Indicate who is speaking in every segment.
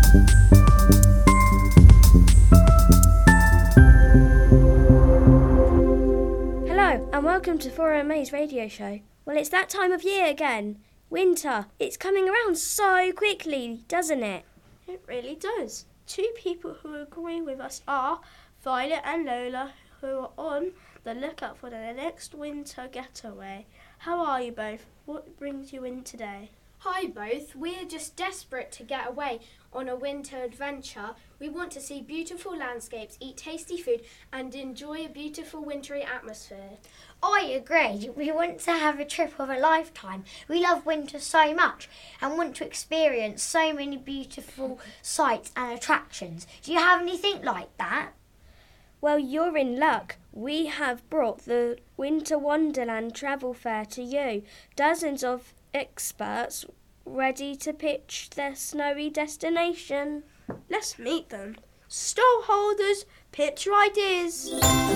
Speaker 1: Hello and welcome to 4MA's radio show. Well, it's that time of year again. Winter. It's coming around so quickly, doesn't it?
Speaker 2: It really does. Two people who agree with us are Violet and Lola, who are on the lookout for their next winter getaway. How are you both? What brings you in today?
Speaker 3: Hi both, we're just desperate to get away on a winter adventure. We want to see beautiful landscapes, eat tasty food and enjoy a beautiful wintry atmosphere.
Speaker 4: I agree. We want to have a trip of a lifetime. We love winter so much and want to experience so many beautiful sights and attractions. Do you have anything like that?
Speaker 1: Well, you're in luck. We have brought the Winter Wonderland Travel Fair to you. Dozens of experts ready to pitch their snowy destination.
Speaker 2: Let's meet them. Stall holders, pitch your ideas.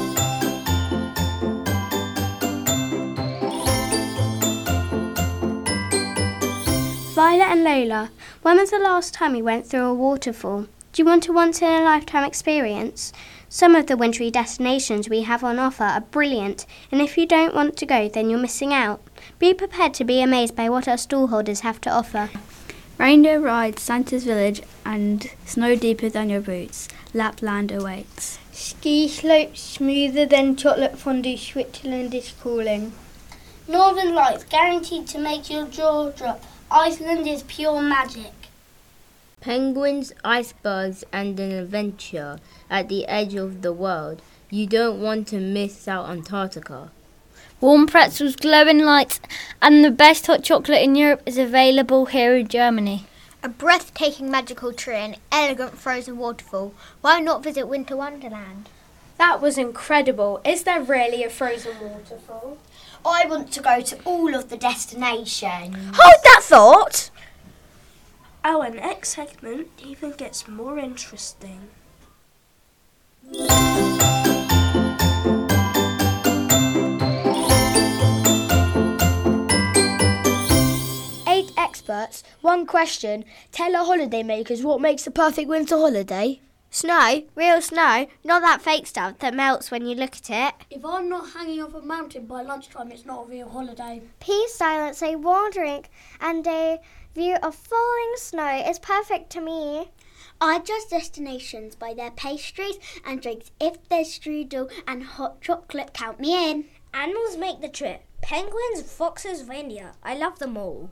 Speaker 5: Violet and Lola, when was the last time you went through a waterfall? Do you want a once-in-a-lifetime experience? Some of the wintry destinations we have on offer are brilliant, and if you don't want to go, then you're missing out. Be prepared to be amazed by what our stallholders have to offer.
Speaker 6: Reindeer rides, Santa's Village, and snow deeper than your boots. Lapland awaits.
Speaker 7: Ski slopes smoother than chocolate fondue, Switzerland is calling.
Speaker 8: Northern Lights guaranteed to make your jaw drop. Iceland is pure magic.
Speaker 9: Penguins, icebergs, and an adventure at the edge of the world. You don't want to miss out Antarctica.
Speaker 10: Warm pretzels, glowing lights, and the best hot chocolate in Europe is available here in Germany.
Speaker 4: A breathtaking magical tree and elegant frozen waterfall. Why not visit Winter Wonderland?
Speaker 3: That was incredible. Is there really a frozen waterfall?
Speaker 4: I want to go to all of the destinations.
Speaker 1: Hold that thought!
Speaker 2: Our next segment even gets more interesting.
Speaker 7: 8 experts, 1 question. Tell our holidaymakers what makes the perfect winter holiday.
Speaker 4: Snow, real snow, not that fake stuff that melts when you look at it.
Speaker 8: If I'm not hanging off a mountain by lunchtime, it's not a real holiday.
Speaker 11: Peace, silence, a warm drink, and a view of falling snow is perfect to me.
Speaker 8: I judge destinations by their pastries and drinks. If there's strudel and hot chocolate, count me in.
Speaker 1: Animals make the trip. Penguins, foxes, reindeer. I love them all.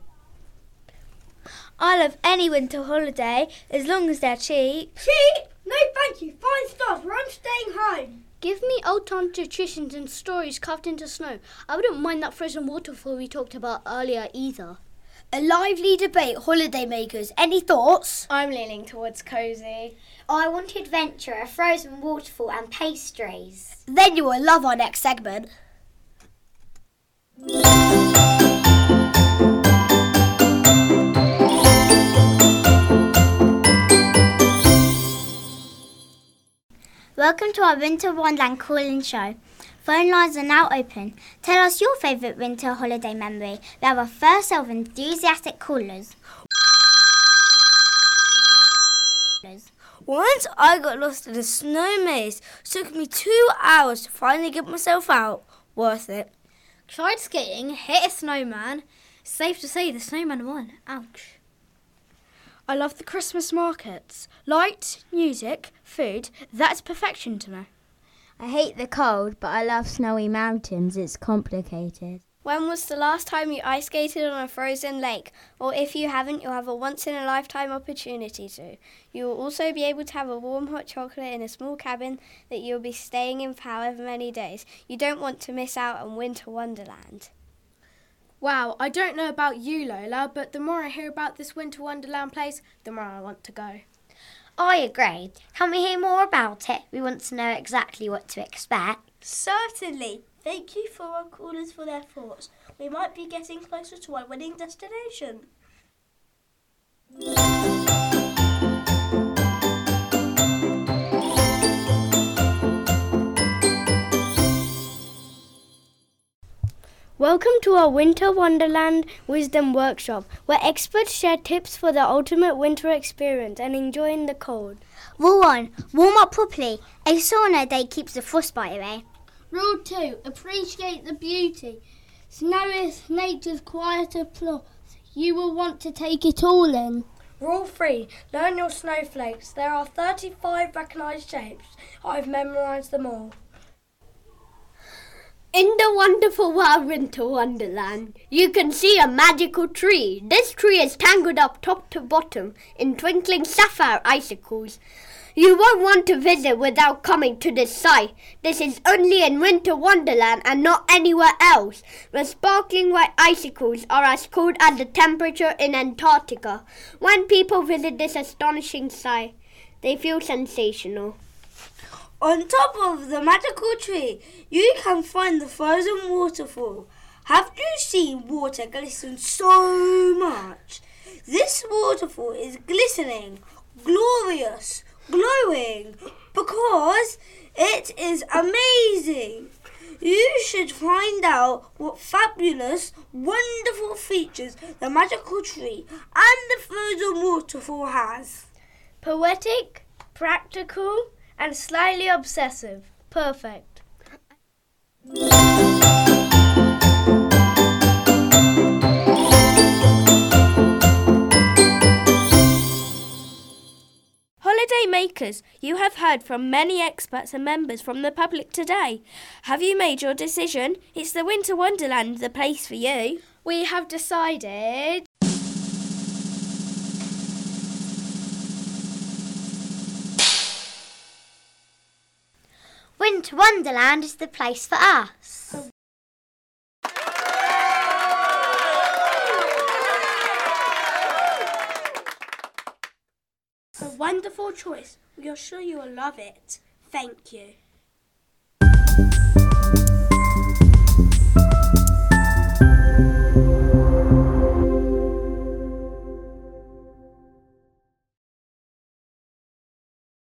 Speaker 7: I love any winter holiday as long as they're cheap.
Speaker 8: Cheap? No thank you. 5 stars or I'm staying home.
Speaker 7: Give me old-time traditions and stories carved into snow. I wouldn't mind that frozen waterfall we talked about earlier either.
Speaker 8: A lively debate, holidaymakers. Any thoughts?
Speaker 3: I'm leaning towards cosy.
Speaker 4: I want adventure, a frozen waterfall and pastries.
Speaker 8: Then you will love our next segment.
Speaker 11: Welcome to our Winter Wonderland call-in show. Phone lines are now open. Tell us your favourite winter holiday memory. We have our first set of enthusiastic callers.
Speaker 7: Once I got lost in a snow maze. It took me 2 hours to finally get myself out. Worth it.
Speaker 5: Tried skating, hit a snowman. Safe to say the snowman won. Ouch.
Speaker 7: I love the Christmas markets. Light, music, food, that's perfection to me.
Speaker 9: I hate the cold, but I love snowy mountains. It's complicated.
Speaker 1: When was the last time you ice skated on a frozen lake? Or if you haven't, you'll have a once-in-a-lifetime opportunity to. You will also be able to have a warm hot chocolate in a small cabin that you'll be staying in for however many days. You don't want to miss out on Winter Wonderland.
Speaker 3: Wow, I don't know about you, Lola, but the more I hear about this Winter Wonderland place, the more I want to go.
Speaker 4: I agree. Can we hear more about it? We want to know exactly what to expect.
Speaker 2: Certainly. Thank you for our callers for their thoughts. We might be getting closer to our winning destination.
Speaker 5: Welcome to our Winter Wonderland Wisdom Workshop, where experts share tips for the ultimate winter experience and enjoying the cold.
Speaker 11: Rule 1. Warm up properly. A sauna day keeps the frostbite away.
Speaker 12: Rule 2. Appreciate the beauty. Snow is nature's quiet applause. You will want to take it all in.
Speaker 7: Rule 3. Learn your snowflakes. There are 35 recognised shapes. I've memorised them all.
Speaker 13: In the wonderful world Winter Wonderland, you can see a magical tree. This tree is tangled up top to bottom in twinkling sapphire icicles. You won't want to visit without coming to this site. This is only in Winter Wonderland and not anywhere else. The sparkling white icicles are as cold as the temperature in Antarctica. When people visit this astonishing site, they feel sensational.
Speaker 7: On top of the magical tree, you can find the frozen waterfall. Have you seen water glisten so much? This waterfall is glistening, glorious, glowing, because it is amazing. You should find out what fabulous, wonderful features the magical tree and the frozen waterfall has.
Speaker 2: Poetic, practical, and slightly obsessive. Perfect. Holiday makers, you have heard from many experts and members from the public today. Have you made your decision? It's the Winter Wonderland, the place for you.
Speaker 1: We have decided...
Speaker 11: Winter Wonderland is the place for us.
Speaker 2: A wonderful choice. We are sure you will love it. Thank you.